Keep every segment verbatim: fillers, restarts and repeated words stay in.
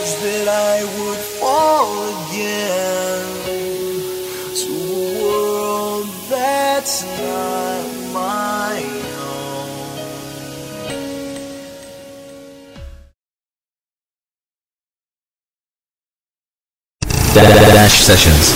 that I would fall again to a world that's not my own. Dash Sessions.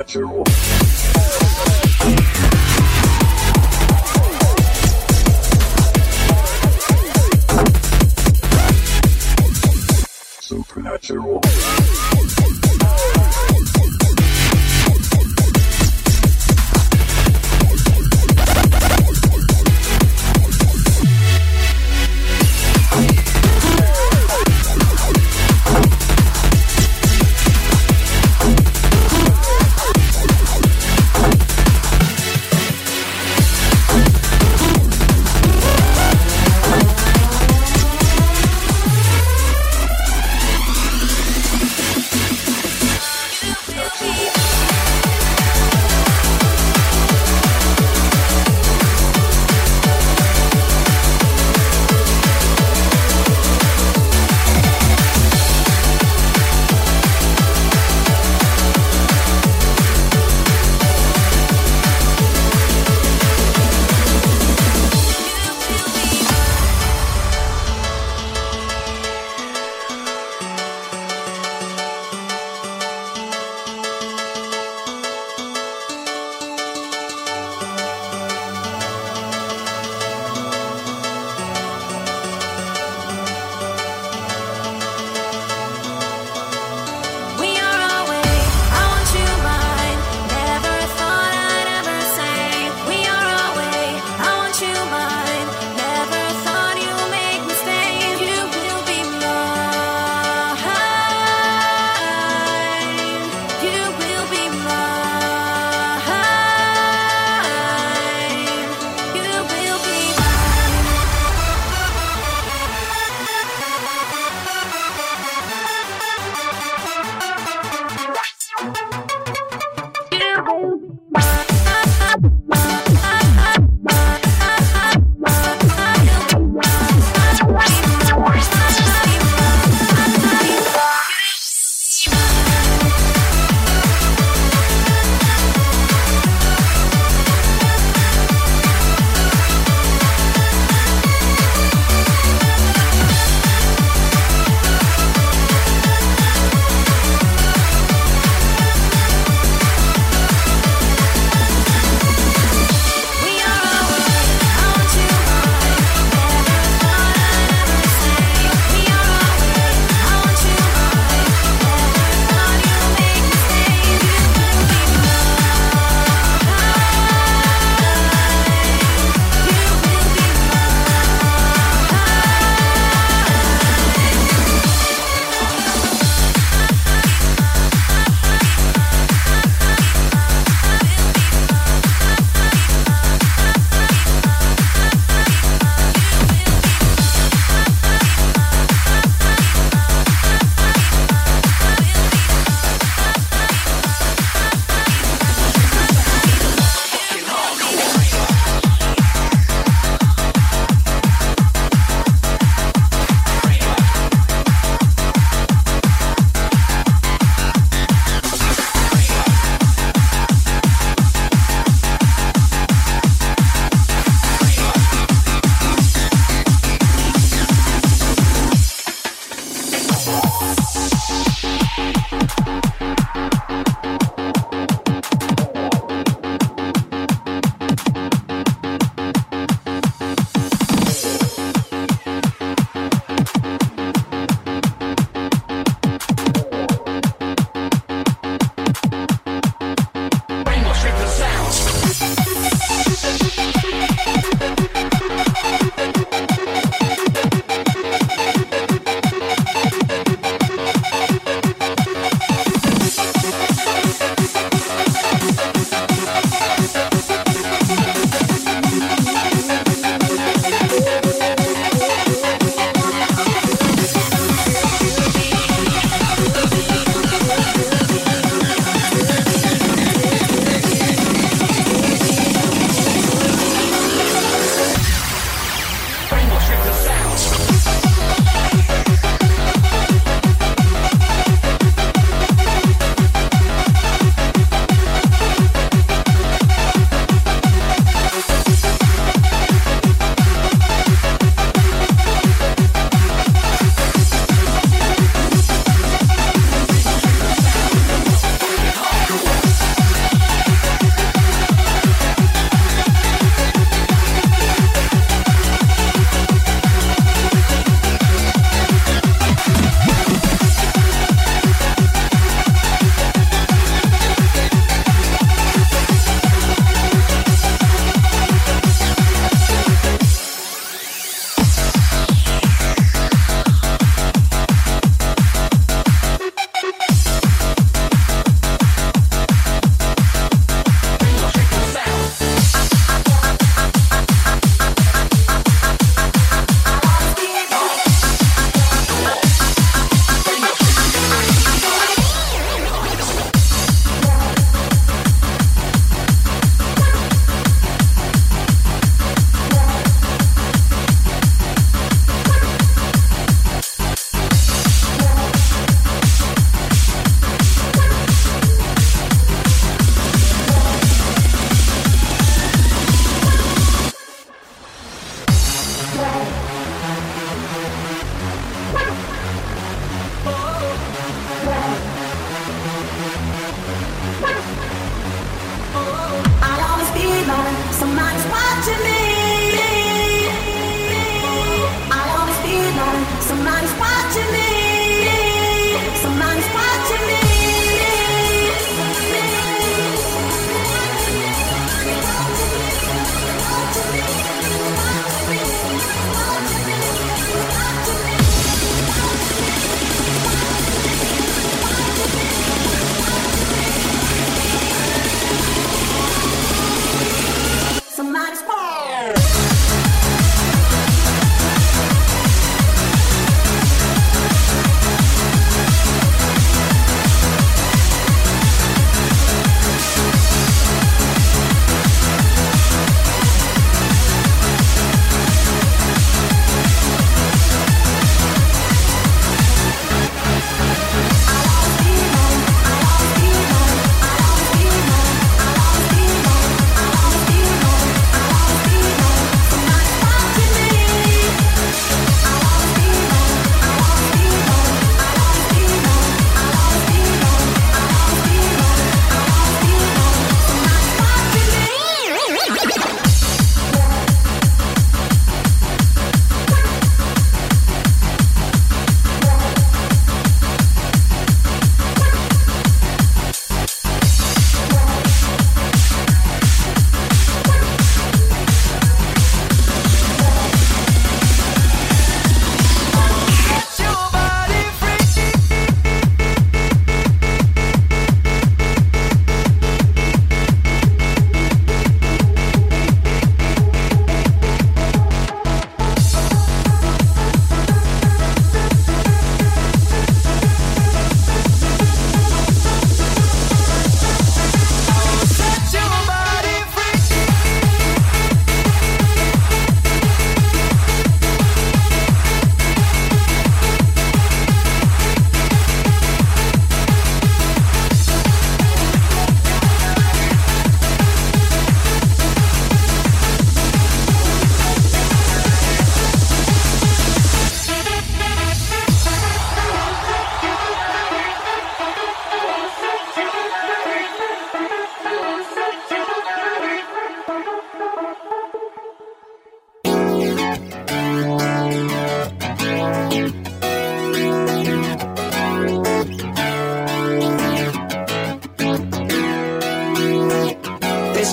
Supernatural. Supernatural.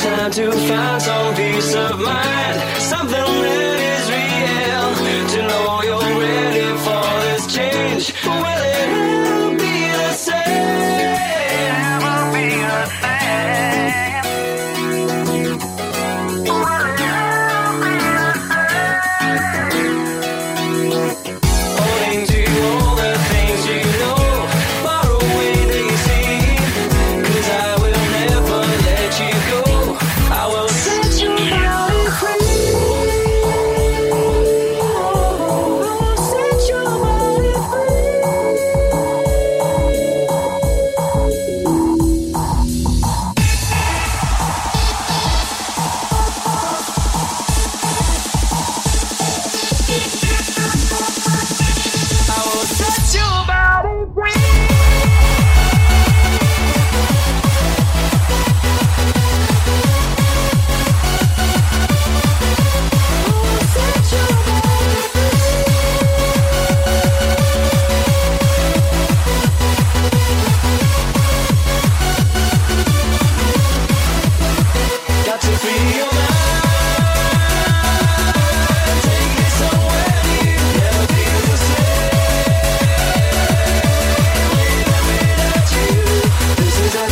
time to find some peace of mind, something that is real, to know you're ready for this change. Will it ever be the same? Ever be the same? Will it ever be the same? Holding to all the things you know, far away they seem, 'cause I will never let you go. I will set your body free. Set your body free. I will set your body free. Set your body free. Got to free your mind. Take it somewhere new. Never be the same. Living without you. This is our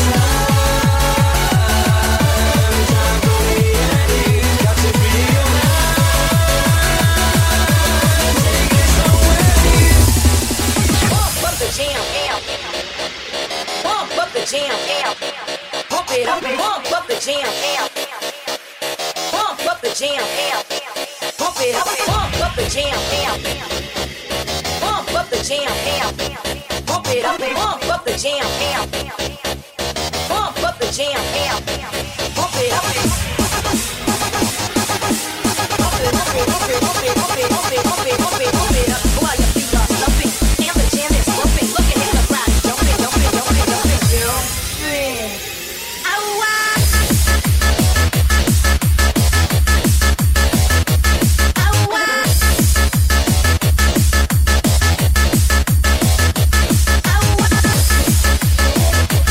time. Time for me and you. Got to free your mind. Take it somewhere new. Pump up the jam, pump up the jam, pump it up, pump up the jam, pump up the jam, pump it up, pump up the jam, pump up the jam, pump it up, pump up the jam, pump up the jam, pump it up. Pump it, pump it, pump it, pump it, pump it, pump it, pump it, pump it, pump it up while your feet are slumping and the jam is bumping. Looking at the crowd, jumping, jumping, jumping, jumping, jumping. Oh, wow. Oh, wow. Oh, wow.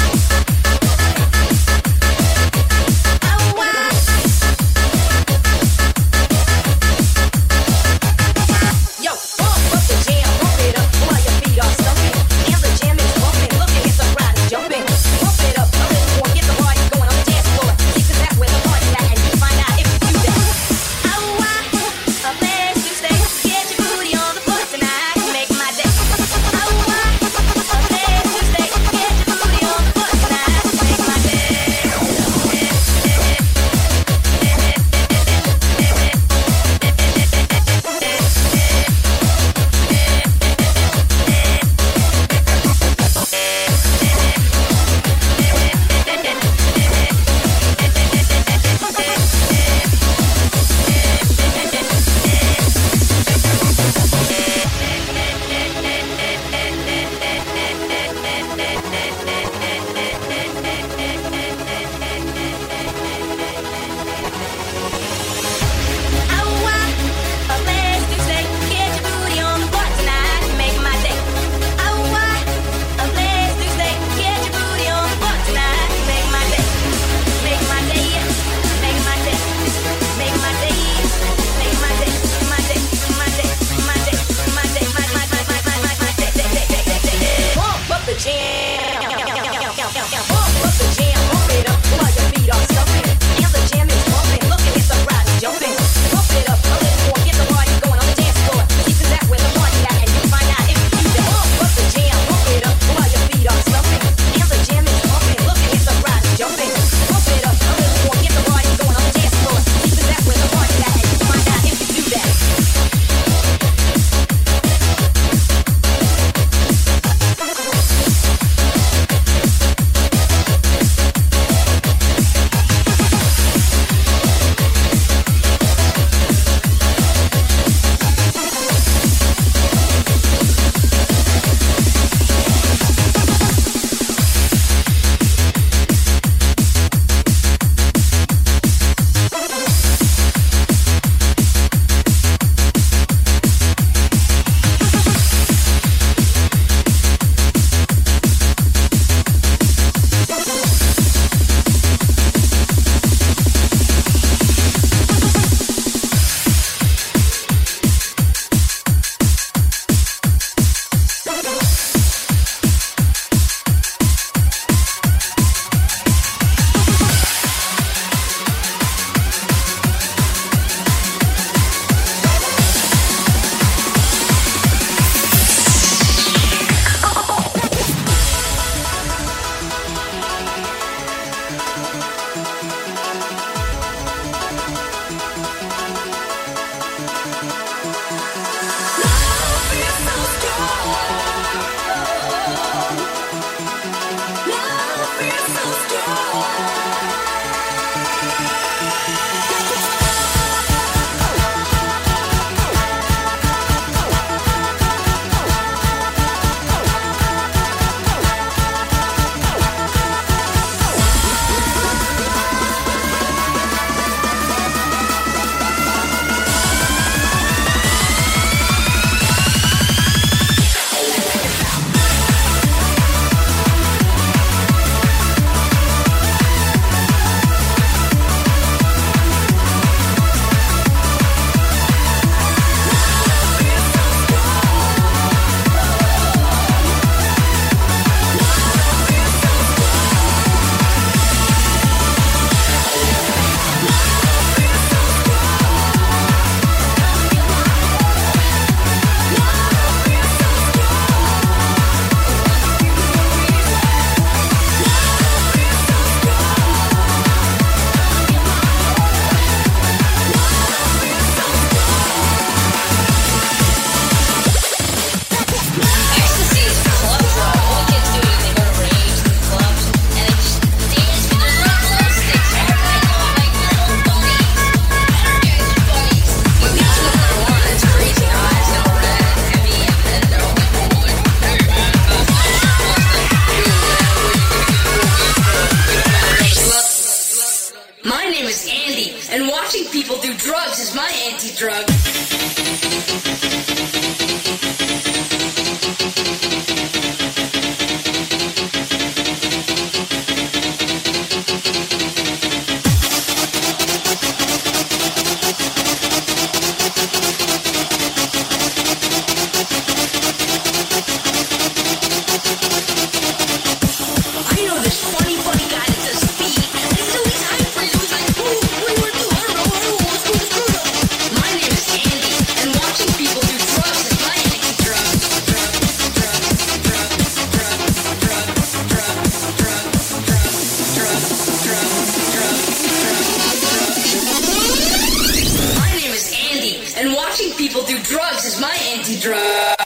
people do drugs is my anti-drug.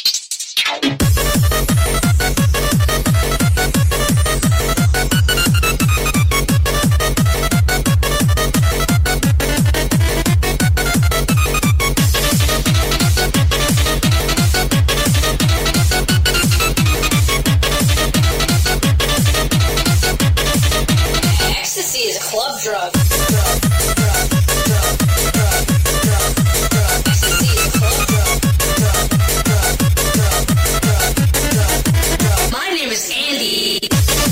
Ecstasy is a club drug. Drug, drug, drug, drug, drug, drug. Ecstasy is a club drug. Drug, drug, drug, drug, drug, drug. My name is Andy.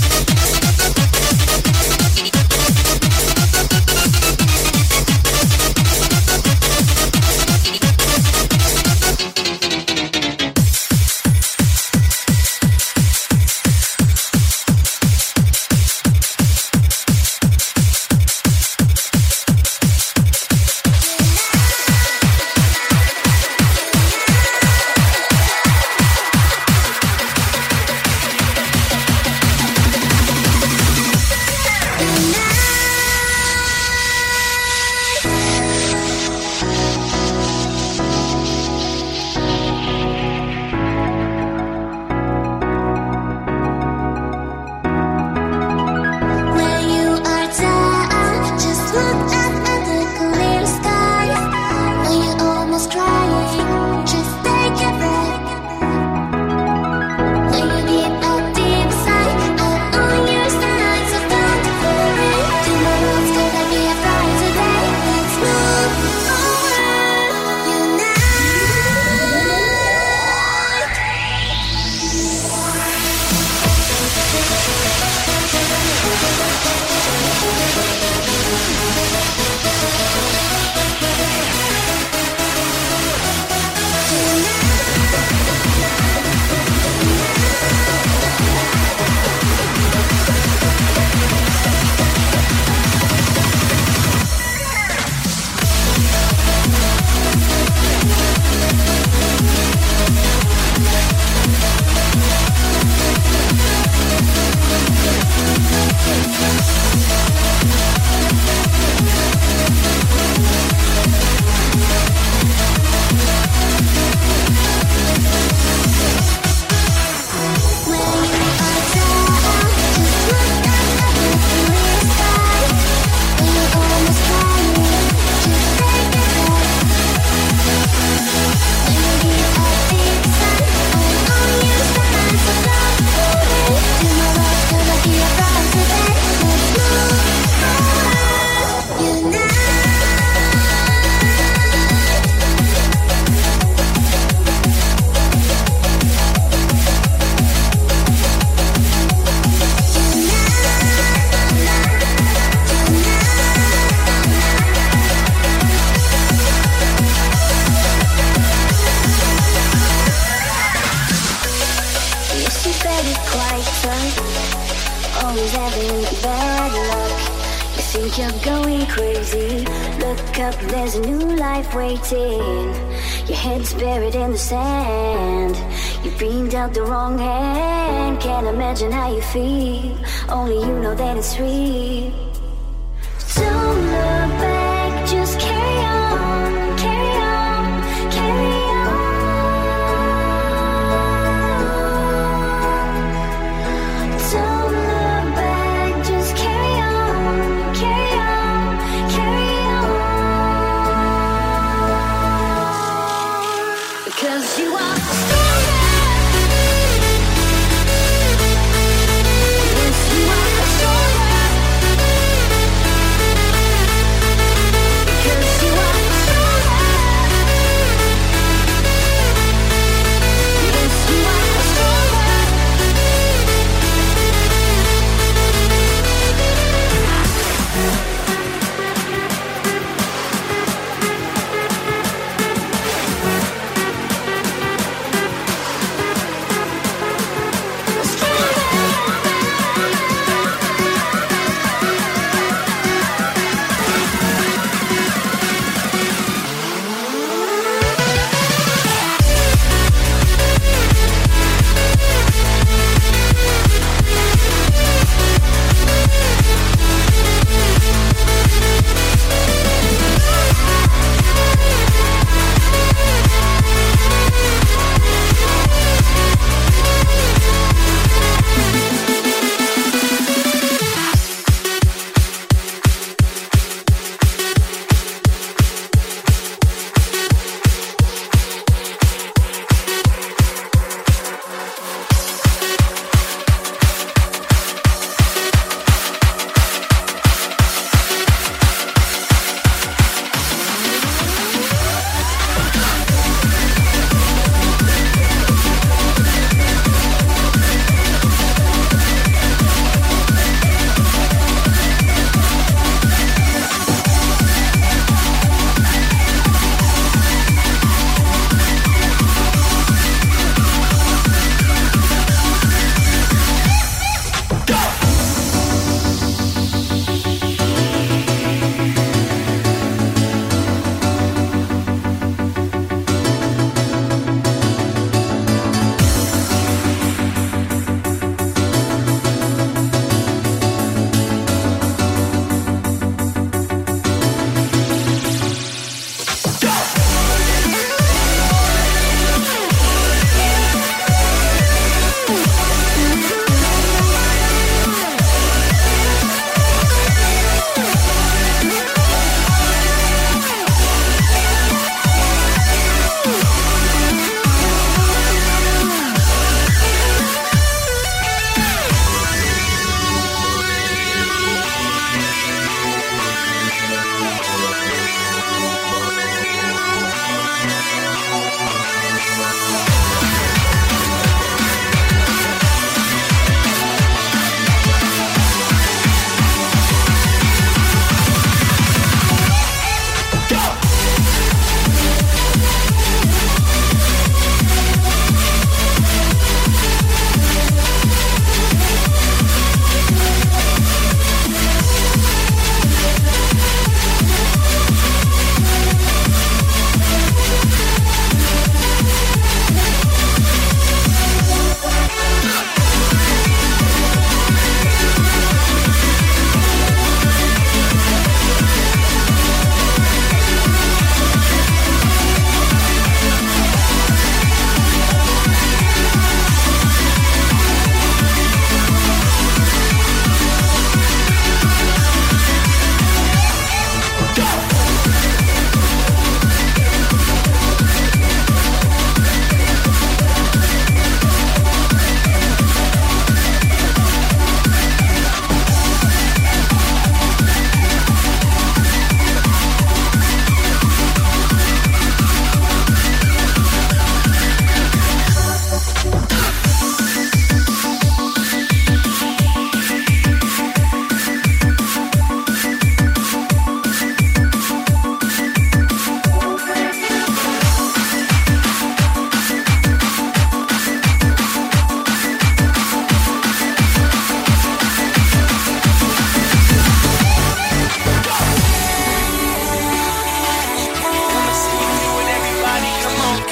When you are down, just look up at the clear sky. When you're almost crying, just take a breath. When you get a deep sigh, out on your side, so don't worry. Tomorrow's gonna be a brighter day. Let's move forward, unite. When you are down, just look up at the clear sky. When you're almost crying, just take a breath. When you get a deep sigh, out on your side, so don't worry. Tomorrow's gonna be a brighter day. Let's move forward, unite. Yes, you better quite tough. Always having bad luck. You think you're going crazy. Look up, there's a new life waiting. Your head's buried in the sand. You've been dealt the wrong hand. Can't imagine how you feel. Only you know that it's real. Don't look back, just carry on, carry on, carry on. Don't look back, just carry on, carry on, carry on. Because you are stronger. Yes, you are stronger.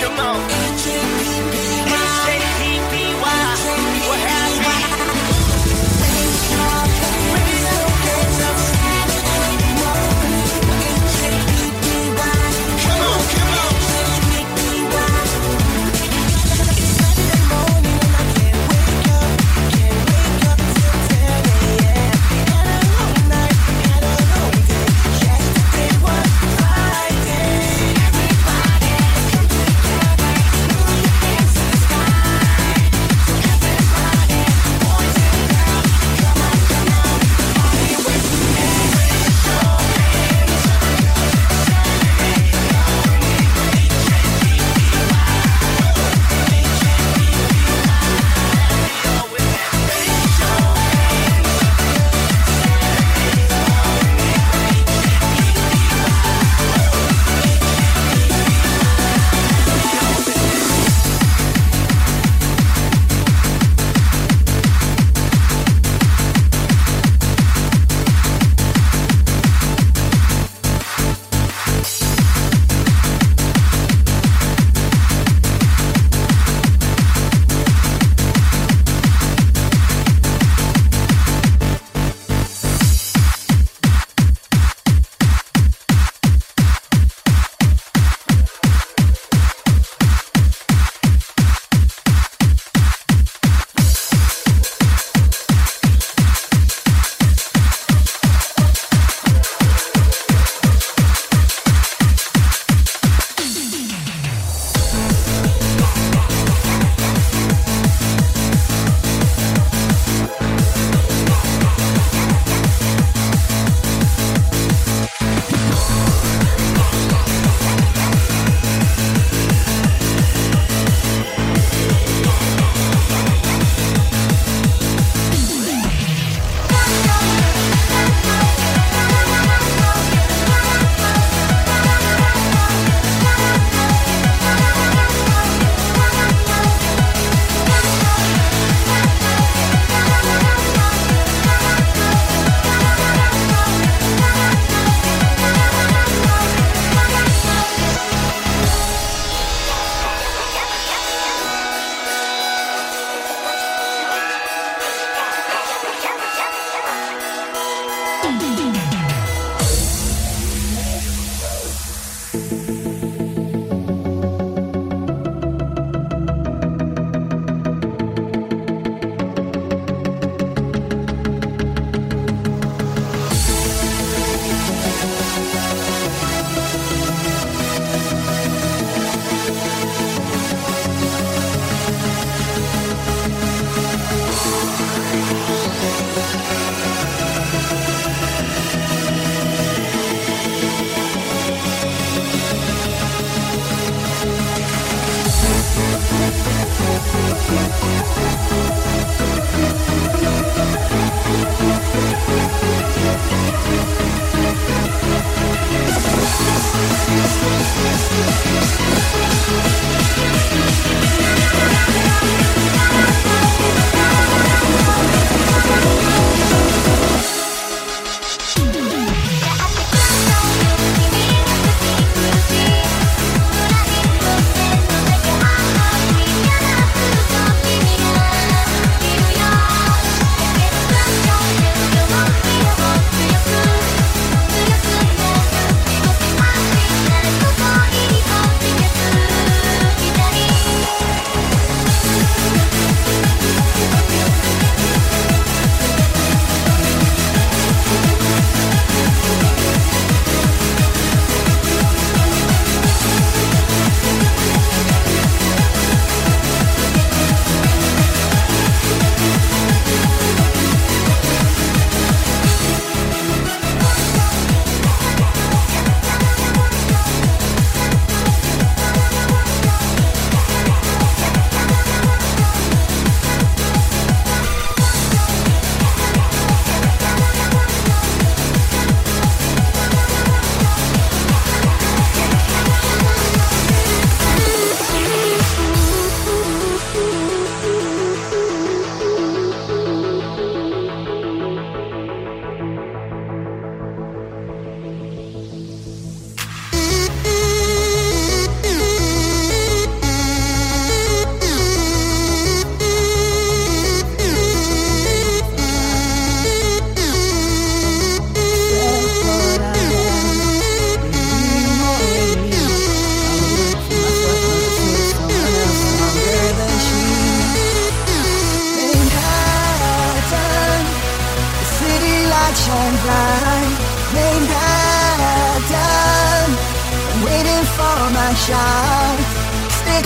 Come on. H A P P Y. What happened? Come on, come on.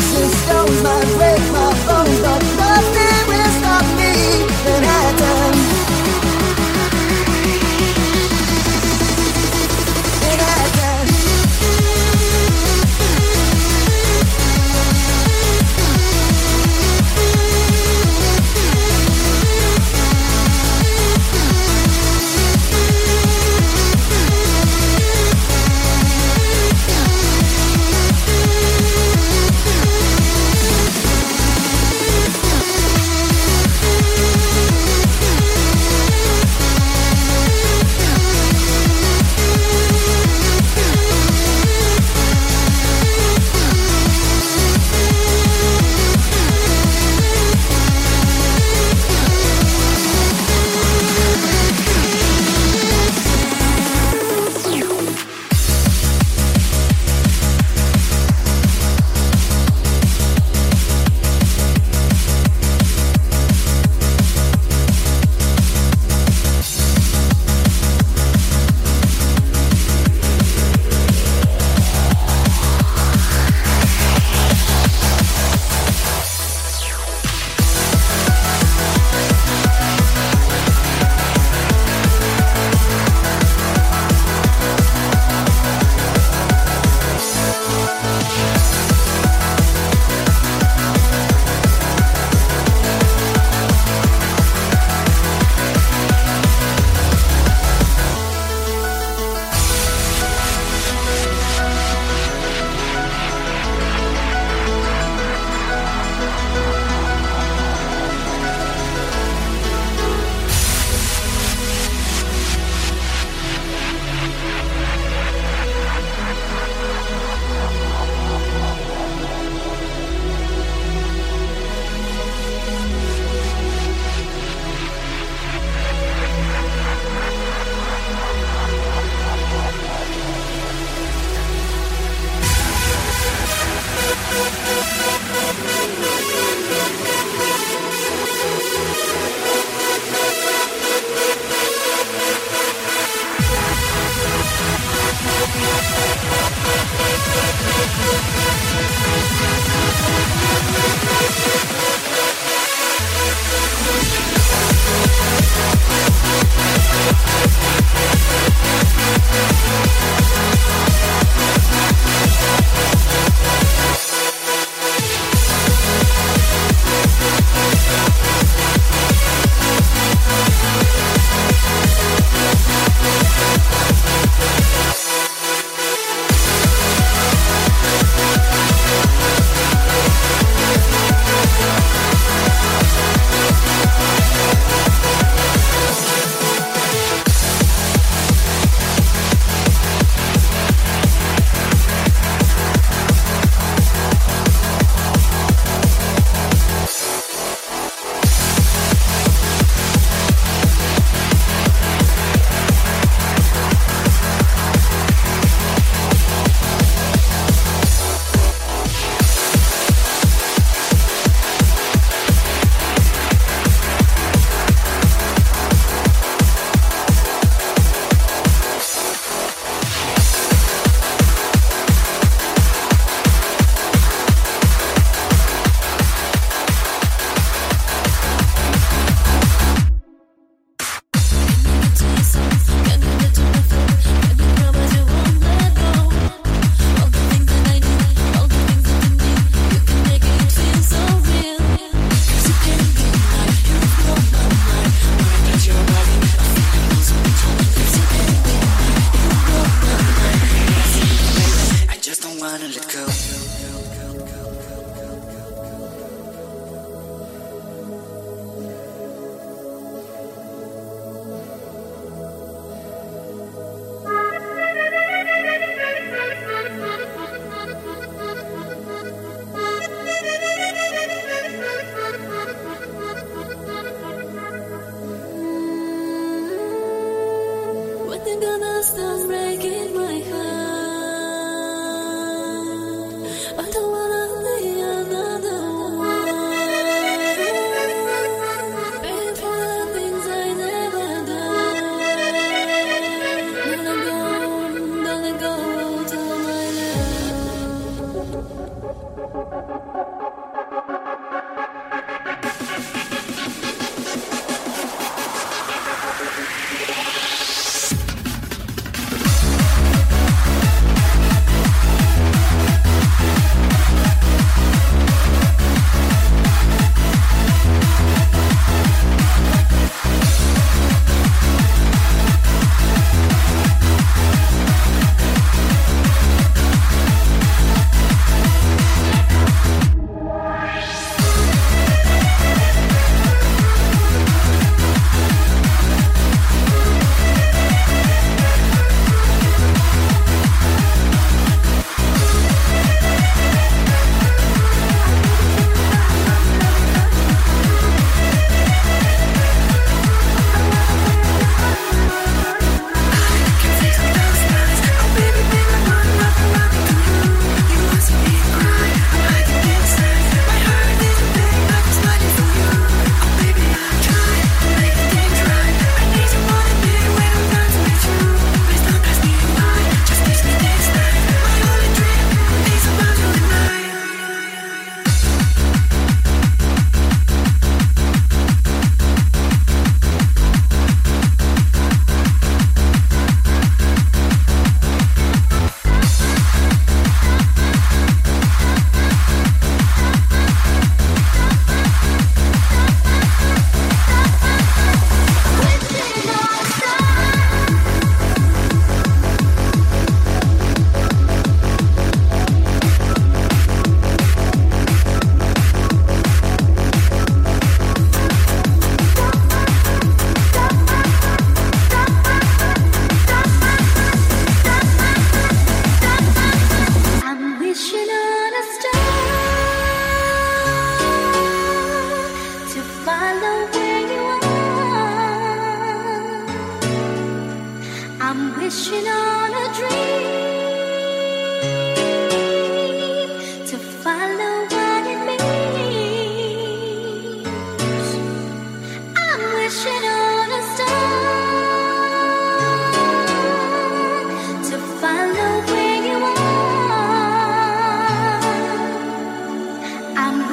Sticks and stones might break my bones, but nothing will stop me. Manhattan. Manhattan.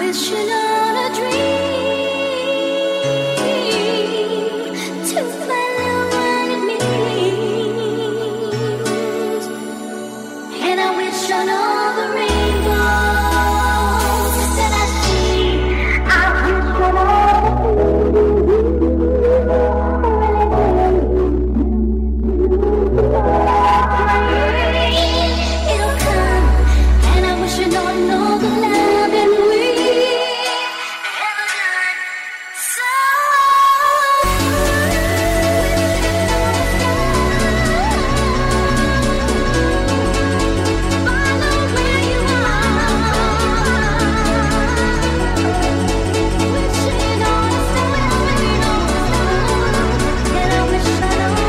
wishing on a dream to find out what it means. And I wish on all the rainbows that I see. I wish on all it'll come, and I wish you don't know the love and we ever done. So follow where you are, wishing on a star, wishing on a star, and I wish on all the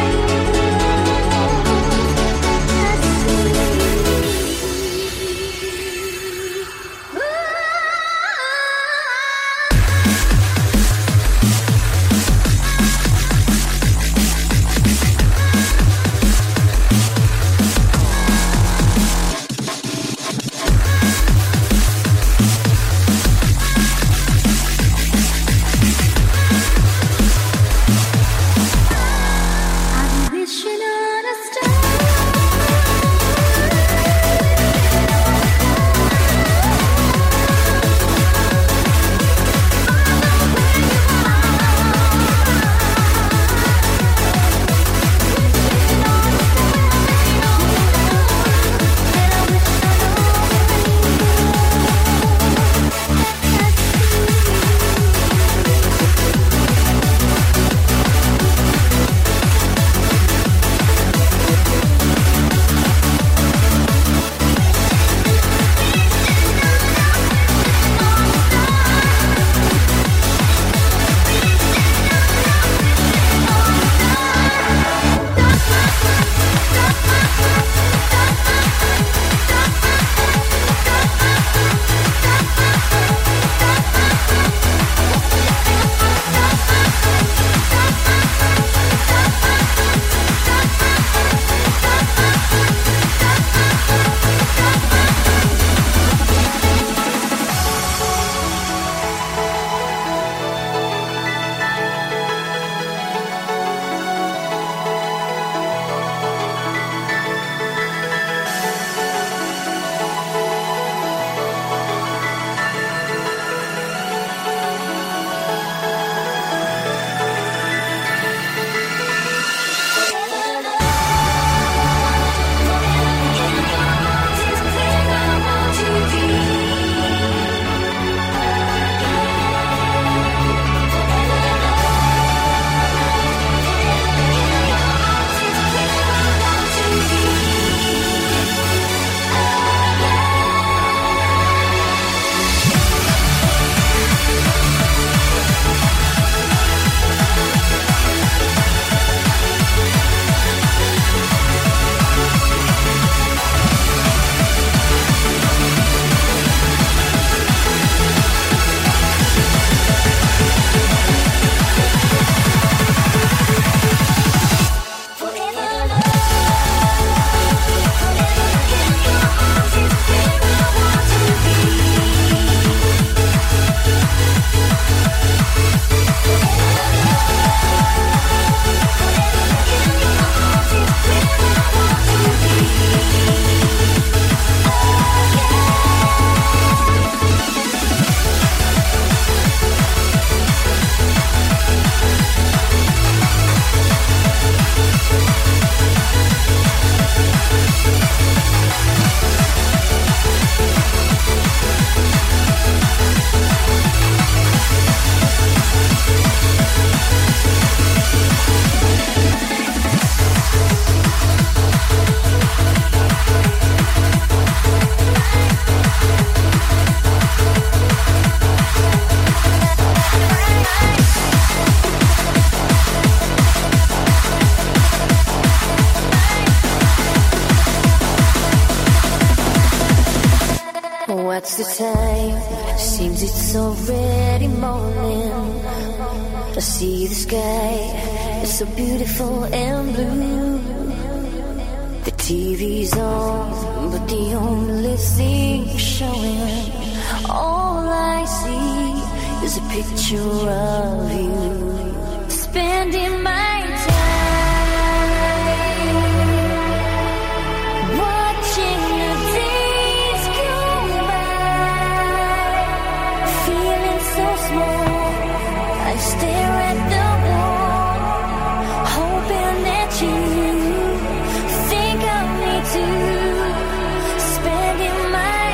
I'm wishing on a star. What's the time? Seems it's already morning. I see the sky, it's so beautiful and blue. The T V's on, but the only thing showing all I is a picture of you spending my time watching the days go by, feeling so small. I stare at the wall, hoping that you think of me too, spending my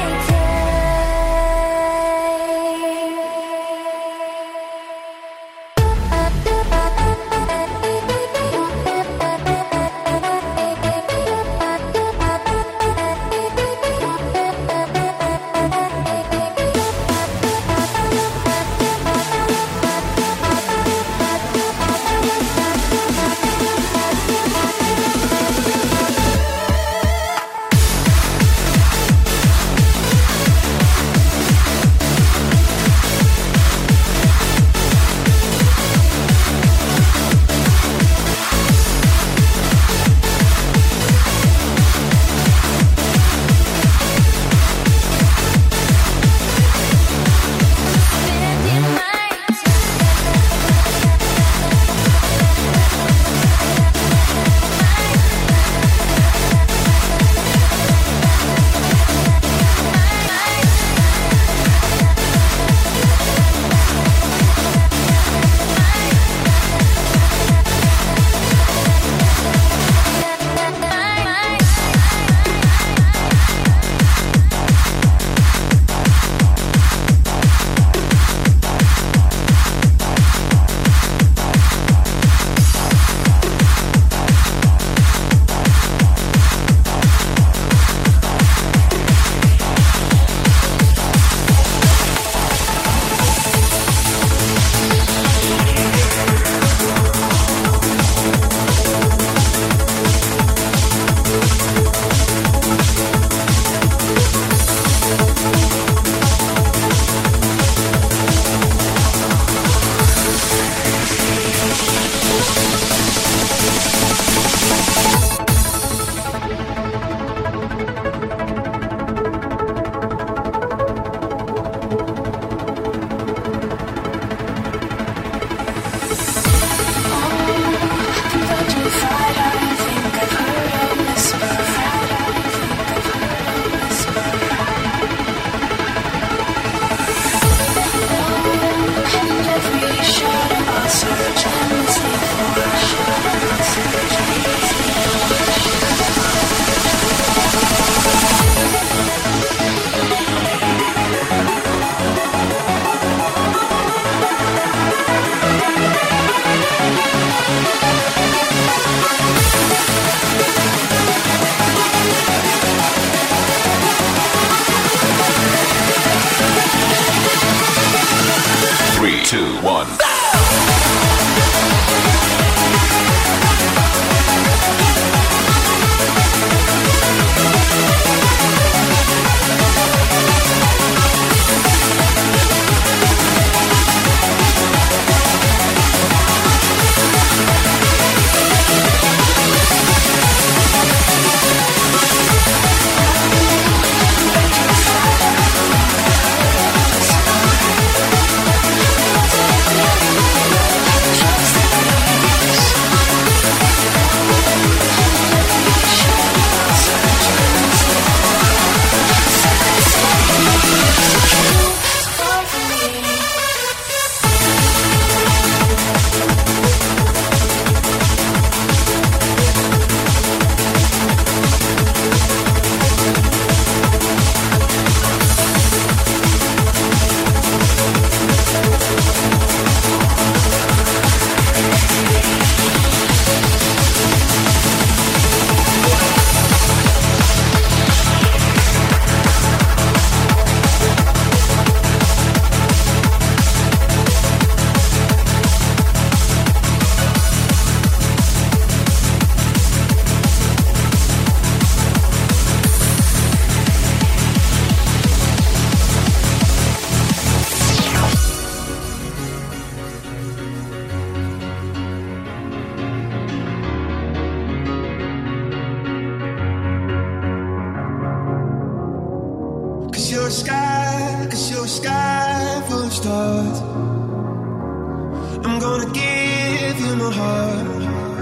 sky, cause you're a sky full of stars. I'm gonna give you my heart.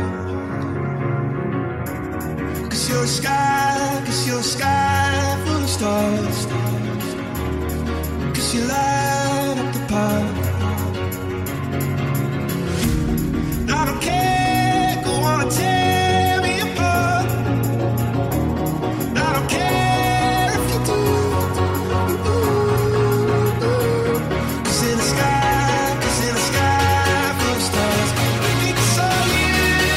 Cause you're a sky, cause you're a sky full of stars. Cause you light up the path. I don't care, go on and tear me apart. I don't care if you do. Cause in the sky, cause in the sky full of stars, I think it's all you.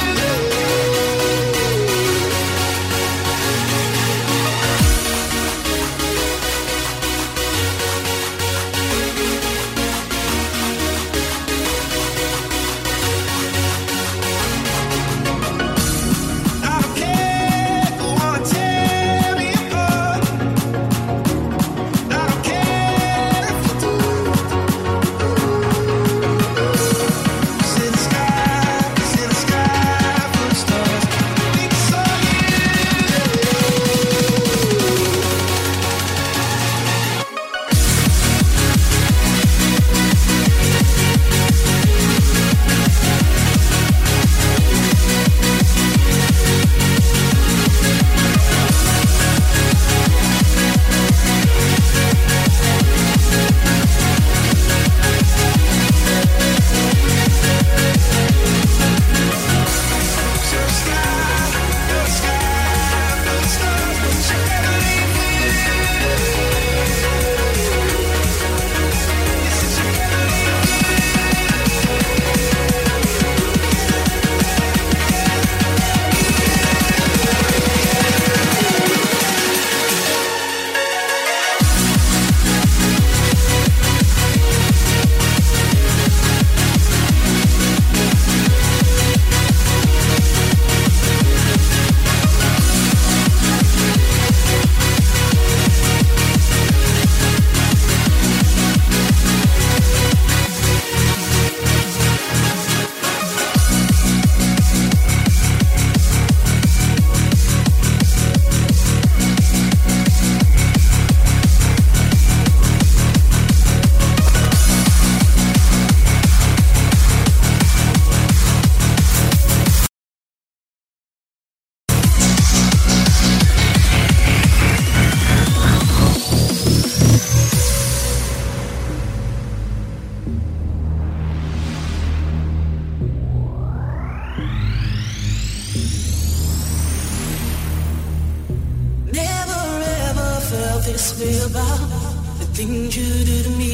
this way about the things you do to me.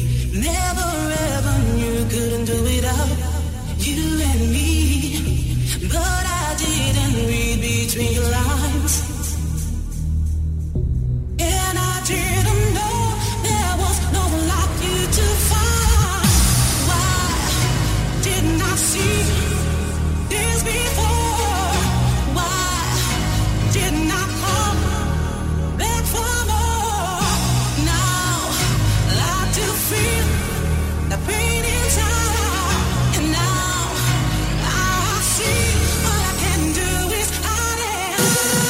Never ever knew couldn't do without you and me. But I didn't read between your lines, and I didn't know there was no one like you to find. Why didn't I see this before? Why didn't I come back for more? Now I like to feel the pain inside, and now I see all I can do is hide it.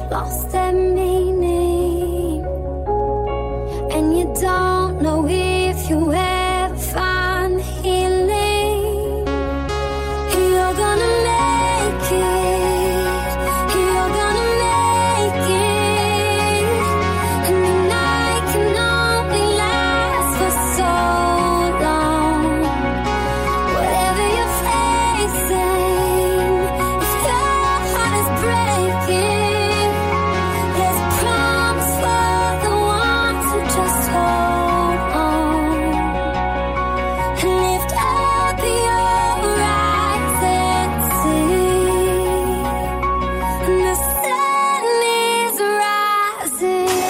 lost their meaning, and you don't know if you ever find healing. You're gonna make it, you're gonna make it, and the night can only last for so long. Whatever you're facing, if your heart is breaking, there's a promise for the ones who just hold on. Lift up your eyes and see, the sun is rising.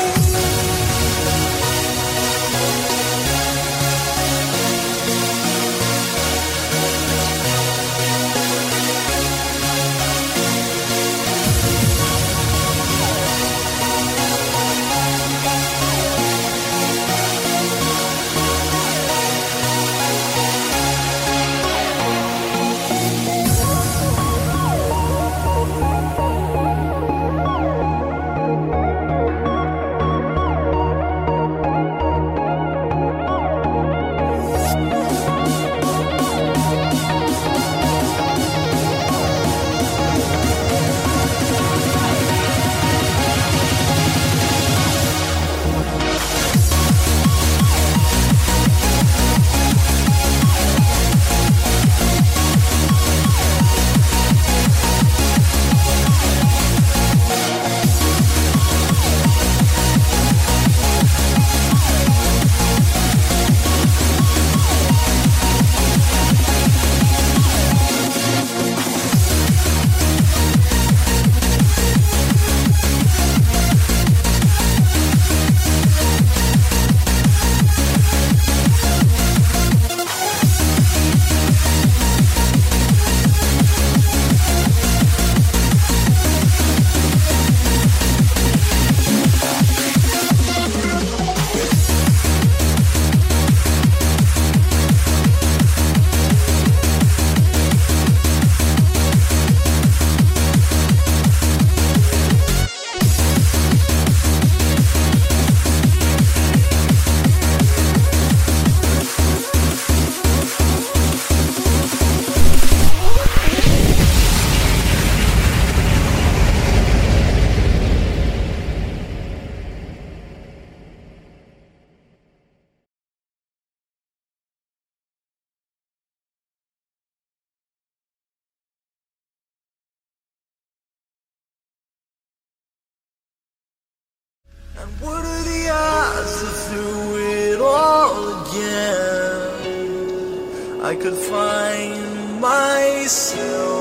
And what are the odds to do it all again? I could find myself